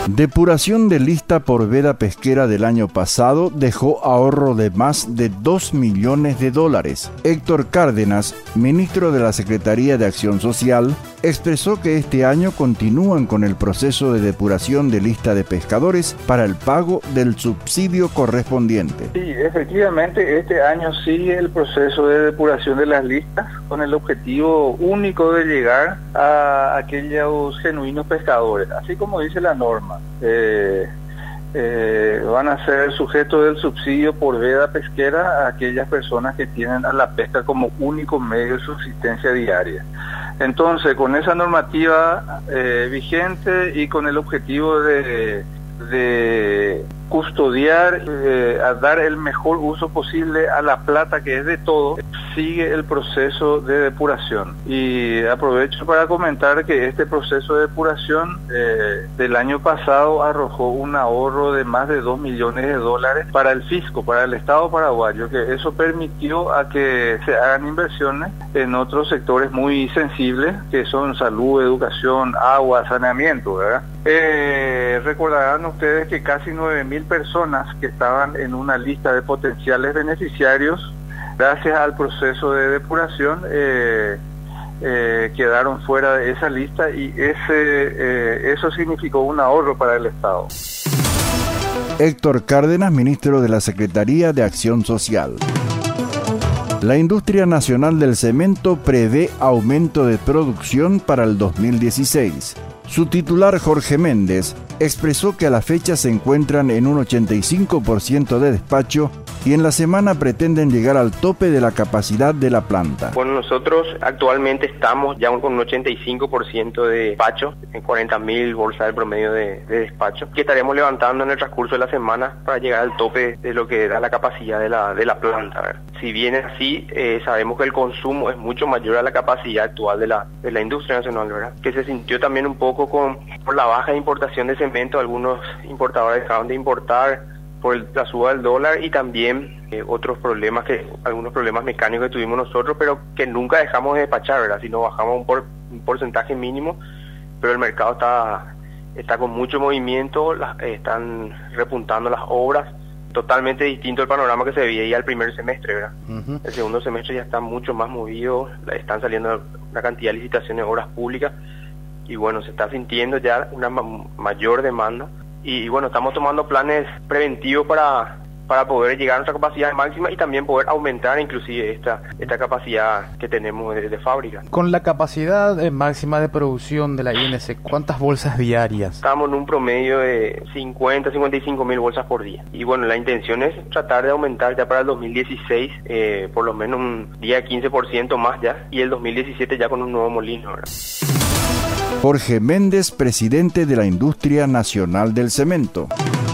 Depuración de lista por veda pesquera del año pasado dejó ahorro de más de $2 millones. Héctor Cárdenas, ministro de la Secretaría de Acción Social, expresó que este año continúan con el proceso de depuración de lista de pescadores para el pago del subsidio correspondiente. Sí, efectivamente, este año sigue el proceso de depuración de las listas con el objetivo único de llegar a aquellos genuinos pescadores, así como dice la norma. Van a ser sujetos del subsidio por veda pesquera a aquellas personas que tienen a la pesca como único medio de subsistencia diaria. Entonces, con esa normativa vigente y con el objetivo de custodiar, a dar el mejor uso posible a la plata que es de todos, sigue el proceso de depuración. Y aprovecho para comentar que este proceso de depuración del año pasado arrojó un ahorro de más de $2 millones para el fisco, para el Estado paraguayo, que eso permitió a que se hagan inversiones en otros sectores muy sensibles, que son salud, educación, agua, saneamiento, ¿verdad? Recordarán ustedes que casi 9.000 personas que estaban en una lista de potenciales beneficiarios, gracias al proceso de depuración, quedaron fuera de esa lista y eso significó un ahorro para el Estado. Héctor Cárdenas, ministro de la Secretaría de Acción Social. La industria nacional del cemento prevé aumento de producción para el 2016. Su titular, Jorge Méndez, expresó que a la fecha se encuentran en un 85% de despacho y en la semana pretenden llegar al tope de la capacidad de la planta. Bueno, nosotros actualmente estamos ya con un 85% de despacho, en 40.000 bolsas de promedio de despacho, que estaremos levantando en el transcurso de la semana para llegar al tope de lo que da la capacidad de la planta. ¿Verdad? Si bien es así, sabemos que el consumo es mucho mayor a la capacidad actual de la industria nacional, ¿verdad? Que se sintió también un poco por la baja importación de cemento. Algunos importadores dejaron de importar por la suba del dólar y también algunos problemas mecánicos que tuvimos nosotros, pero que nunca dejamos de despachar, ¿verdad? Sino bajamos un porcentaje mínimo, pero el mercado está con mucho movimiento, están repuntando las obras, totalmente distinto el panorama que se veía al primer semestre, ¿verdad? Uh-huh. El segundo semestre ya está mucho más movido, están saliendo una cantidad de licitaciones de obras públicas y bueno, se está sintiendo ya una mayor demanda. Y bueno, estamos tomando planes preventivos para poder llegar a nuestra capacidad máxima y también poder aumentar inclusive esta capacidad que tenemos de fábrica. Con la capacidad máxima de producción de la INC, ¿cuántas bolsas diarias? Estamos en un promedio de 55 mil bolsas por día. Y bueno, la intención es tratar de aumentar ya para el 2016 por lo menos un 10-15% más ya, y el 2017 ya con un nuevo molino, ¿verdad? Jorge Méndez, presidente de la Industria Nacional del Cemento.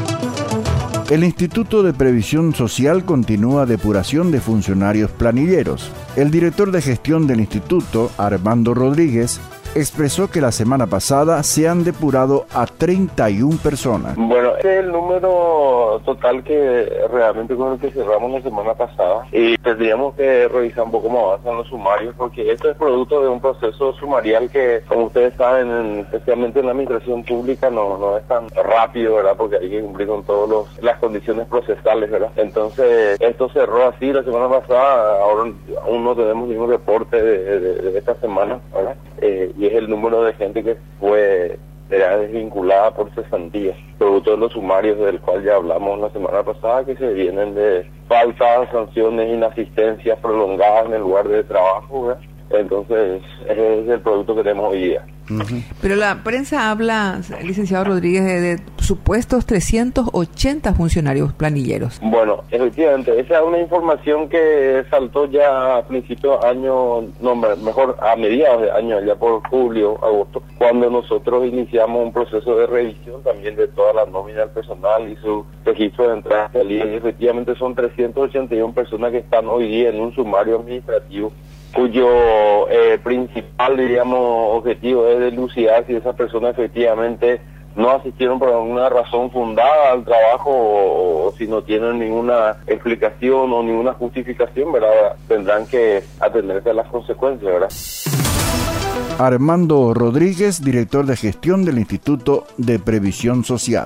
El Instituto de Previsión Social continúa depuración de funcionarios planilleros. El director de gestión del instituto, Armando Rodríguez, expresó que la semana pasada se han depurado a 31 personas. Bueno, este es el número total que realmente con el que cerramos la semana pasada, y tendríamos que revisar un poco más avanzan los sumarios, porque esto es producto de un proceso sumarial que, como ustedes saben, especialmente en la administración pública, no es tan rápido, ¿verdad? Porque hay que cumplir con todas las condiciones procesales, ¿verdad? Entonces, esto cerró así la semana pasada, ahora aún no tenemos ningún reporte de esta semana, ¿verdad? Y es el número de gente que será desvinculada por cesantía, producto de los sumarios del cual ya hablamos la semana pasada, que se vienen de faltas, sanciones, inasistencias prolongadas en el lugar de trabajo, ¿verdad? Entonces, ese es el producto que tenemos hoy día. Uh-huh. Pero la prensa habla, licenciado Rodríguez, de supuestos 380 funcionarios planilleros. Bueno, efectivamente, esa es una información que saltó ya a principios de año, mejor a mediados de año, ya por julio, agosto, cuando nosotros iniciamos un proceso de revisión también de toda la nómina del personal y su registro de entrada y salida, y efectivamente son 381 personas que están hoy día en un sumario administrativo, cuyo principal, objetivo es dilucidar si esas personas efectivamente no asistieron por alguna razón fundada al trabajo o si no tienen ninguna explicación o ninguna justificación, ¿verdad? Tendrán que atenderse a las consecuencias, ¿verdad? Armando Rodríguez, director de gestión del Instituto de Previsión Social.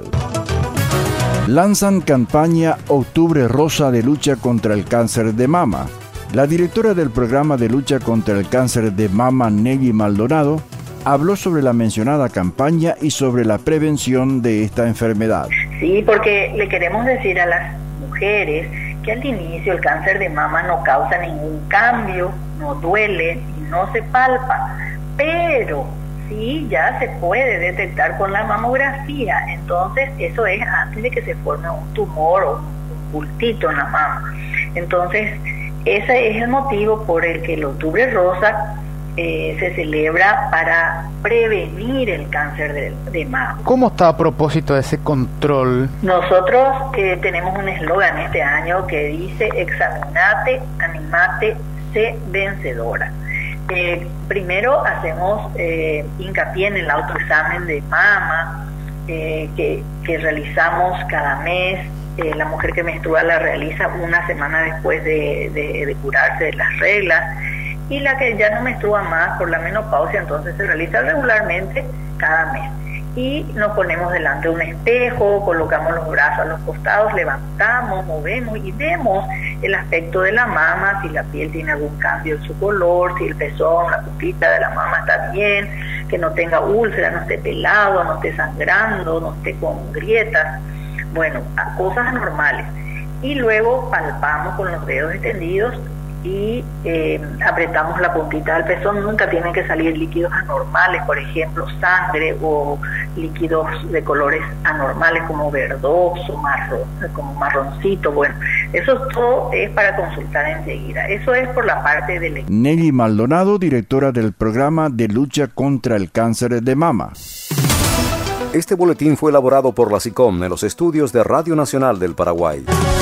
Lanzan campaña Octubre Rosa de lucha contra el cáncer de mama. La directora del programa de lucha contra el cáncer de mama, Nelly Maldonado, habló sobre la mencionada campaña y sobre la prevención de esta enfermedad. Sí, porque le queremos decir a las mujeres que al inicio el cáncer de mama no causa ningún cambio, no duele y no se palpa, pero sí ya se puede detectar con la mamografía. Entonces eso es antes de que se forme un tumor o un bultito en la mama. Entonces ese es el motivo por el que el Octubre Rosa se celebra para prevenir el cáncer de mama. ¿Cómo está a propósito de ese control? Nosotros tenemos un eslogan este año que dice: examinate, animate, sé vencedora. Primero hacemos hincapié en el autoexamen de mama que realizamos cada mes. La mujer que menstrua la realiza una semana después de curarse de las reglas, y la que ya no menstrua más por la menopausia entonces se realiza regularmente cada mes. Y nos ponemos delante de un espejo, colocamos los brazos a los costados, levantamos, movemos y vemos el aspecto de la mama, si la piel tiene algún cambio en su color, si el pezón, la pupita de la mama está bien, que no tenga úlcera, no esté pelado, no esté sangrando, no esté con grietas, bueno, cosas anormales. Y luego palpamos con los dedos extendidos y apretamos la puntita del pezón. Nunca tienen que salir líquidos anormales, por ejemplo sangre o líquidos de colores anormales como verdoso, marrón, como marroncito. Bueno, eso todo es para consultar enseguida. Eso es por la parte de Nelly Maldonado, directora del programa de lucha contra el cáncer de mama. Este boletín fue elaborado por la SICOM en los estudios de Radio Nacional del Paraguay.